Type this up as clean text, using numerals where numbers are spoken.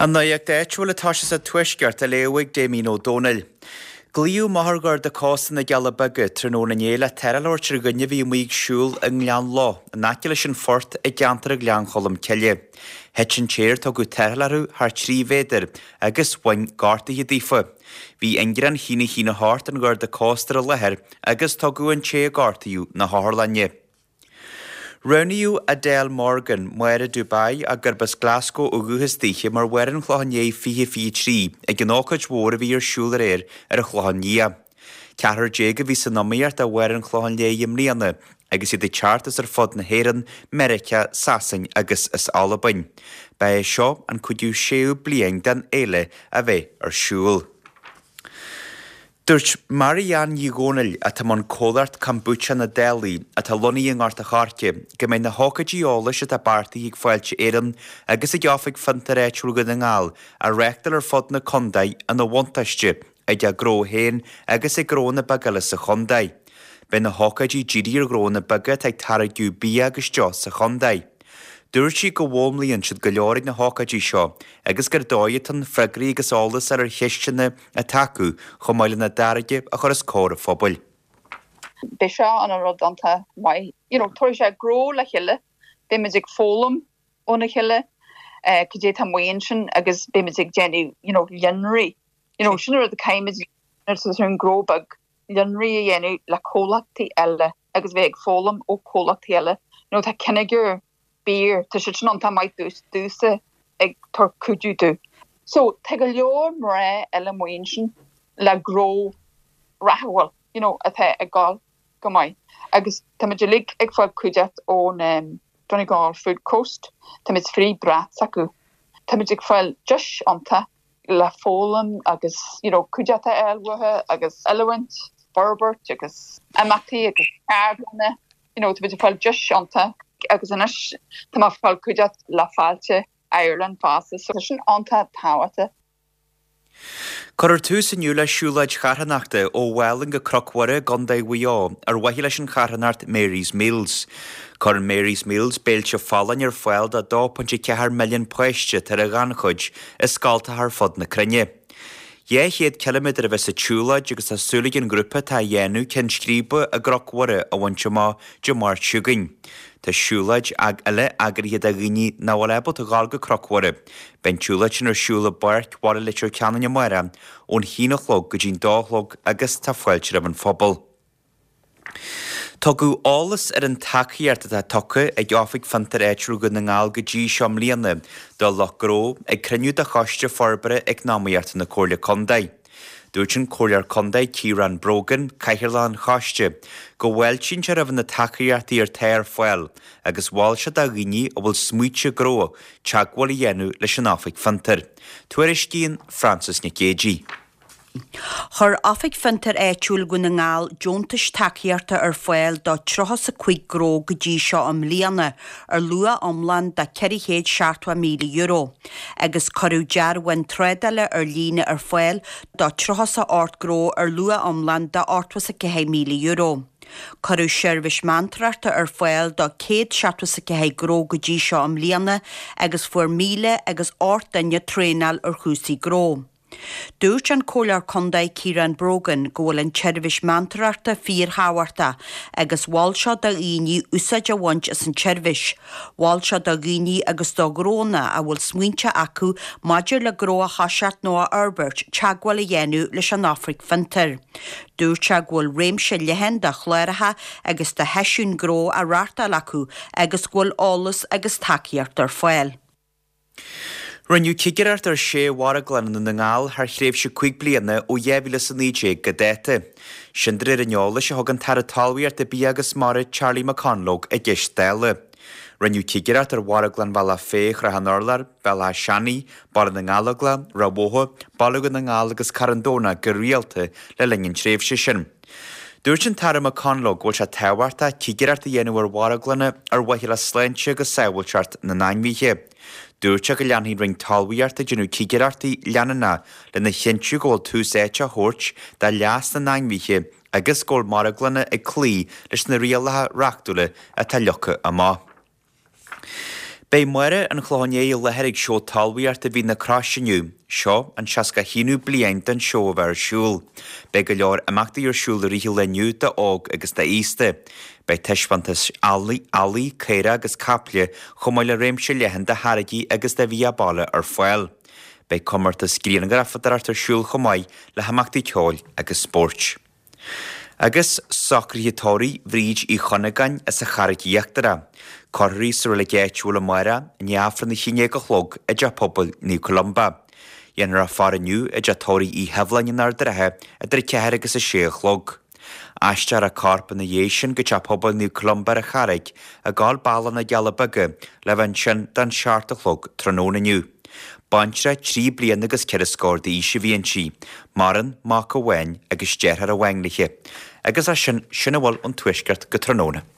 An na ag d'éitúla tá sa tuisceart a léigh Damien O'Donnell. Glíú maithgar de cósan na gealabaga tróna néile teralóirtir gunne bhí muoig siúil an lean lá, a naciile sin fort ag geantar a glean cholam ceile. Het sin téir tá go terlarú haar trí véidir agus bhain gátaí ddífa. Bhí ingran hína háart an gur de cóstar a lethir agus tá go an té gátaíú na háirlanne. Roniú Adele Morgan muire Dubai a gurbas Glasgow ó guhas tíche mar werin chláhanné fi trí ag gnácaid mhór a bhí ar siúlar ar a chláhanní. Ceathar déga bhí san nóíart a werin chláhanné imlíana agus iad chartas ar fod na héan Merica, Sasain agus is Albain. Ba seo an chuidú séú blian den éile a bheith ar siúl. Dúirt Marianne Ygónil a tá man códart kombucha na Delhi a tá lonaí an gáirta charce, go mbeidh na hócaidí ólas a bartaí ag fáilte éan agus i gceoffaigh fantar éitiúil go ngáil a reachtal ar fod na condaid an na bhaintaiste ag a gró héin agus i gró na bagalas sa chondaid. Be na hócaidí ddírí ar gró na bagad ag taragú bí agus jo sa chondaid. Dúirt sí go bhomlaíonn siad go leoraigh na hócaidí seo, agus gur dóiad an freigraí agus álas ar cheistena a taú chomáile na darige a chur is córa phobal. Bé seo an rodanta mai, tuair sé gró le chiile, bé me ag fólam ó na chiile, go dé tá muon sin agus bé me ag déanú, lionraí. Sin ar a caiimiid ar an gróbag, lionraí a dhéanú le cólachtaí eile, agus bheith ag fólam ó cólachtaí eile. Tá cinnegur beer te sin an mai dúsa ag tar cúdú dú. So te go leor mra eile muinsin le gró rahawal, a the ag gáil go mai. Agus tá me lig ag fáil cúdeat ón Donegal Food Coast, tá me frí brat acu. Tá me ag fáil just anta le fólam agus cúdeata eilwathe agus element, Berbert agus amachtaí agus airne, tá me ag fáil just anta agus inis tá má fáil cúideat le fáilte Ireland fása so sin anta táhata. Corir tú sanniu le siúlaid charhanachta ó bhhailin go crocmhara gandaigh bhuiá ar waithí leis an charhanart Mary's Mills. Coir Mary's Mills béilte fálainn ar fáil a 2.4 milliún poiste tar a ganchuid is scáilta th fod na crinne. 100 km a bheits a túlaid agus a súlaigh an grúpa tá dhéanú cin scríba a grocmhara a bhainte má Jamar Siúgain. Tá siúlaid ag eile agur iad a ghuiní na bhilebot a gáil go crocmhara. Ben túlaid sin ar siúla barc bhla litir ceanna mara ón hínachlog go dín dálog agus tá foiilte an phobal. Tá go álas ar an takeíart a tucha ag gheoffaigh fantar éitiúil go na ngáil go dtí seom líana do lochró ag cruniú de choiste forbara ag námaíart na cóirla condaid. Dúirt sin cóirlear condaid Kieran Brogan caiithirláán choiste go bhfuil sin se raibh na takeíartaí ar téir foiil agus bháil se a ghuiní ó bhfuil smuoite gró teagháil i dhéanú leis an áffaigh fantar. Tuairis cín Francis Nicéji. Chur áffaigh fantar éitiúil go na ngáil Jóntas takeíarta ar foiil do 35 gró go dtí seo am líana ar lua omlan de 460 míle euro. Agus corú dearhain trédaile ar líne ar foiil do 38 gró ar lua omlan de 8 míle euro. Corú seirbhís mantrarta ar foiil do 160 gró go dtí seo am líana agus fuair míle agus 8 daine trénal ar chúsaí gró. Dúirt an cóilear condaid Kieran Brogan ggóil an seirbhís mantrarta fíor háhairta agus bháil seo do ghuiní úsáid a bhaint is an seirbhís. Bháil seo do ghuiní agus do gróna a bhfuil smuointe acu maidir le gró a chaseart nó a Herbert teagháil a dhéanú leis an áfraigh fantar. Dúirt se ghfuil réimse lehan de chléirithe agus de heisiún gró a ráirtal acu agus ghfuil álas agus takeíart ar foiil. Rinneú cigiart ar sé bhhar glan na ngáil th chréibh se 5 bliana ó dhéhhíle san níé go déite. Sindar rinneola se thugann tar a talhaíart a bí agus mar Charlie McConlog a gceist déile. Rinneú cigiart ar bhhar glan bhela féich ra an orlar, bhela seanaí, bar na ngála, rabótha, bailúgan na ngála agus carandóna go rialta le lingin tréimhse sin. Dúirt sin tar McConlog bhil se tehairta cigiart a dhéanú ar bhhar glanna ar bhaithí le sléinte agus saohailte na 9mhíe. Dúirte go leanhí ring talhaíarta genú cigiartaí leanana le na chinú ggóil túséite a thuirt de leas na 9mhíe agus ggóil mar glanna ag clí leis na rialathe reachúla a tá lecha amá. Bei muire an chláné leherig seo talhaíart a bhí na crasiniu, seo an seaca hinú bliaint an seo bhar siúl. Bei go leor amachtaí ar siúl rí leniu de ág agus de íste. Bei teisfantas alí, céire agus caplia chumáile réimse lehan de Harigí agus de bhí abála ar foiil. Bei comarta scrían grafadart ar siúl chomáid le hamachtaí teáil agus sport. Agus sacríthitóirí bhríd í chonagan is a charigíochtara. Corrí sur le géitúla maira neafran na chiné go chlog a de pobl ní Columba. Dhéanar a faraniu a de tóirí í heflainn ar drethe a dre ceir agus a sé chlog. Aistear a carpa na dhéisian go te pobl ní Columba a charig a gáil balan na gealabaga le bhain sin dan searta chlog trónaniu. Bantre 3 blian agus ceir scór de íse bhíon si, maran má go bhain agus dearthar a bhaingliche, agus a sin bhfuil an tuisgart go tróna.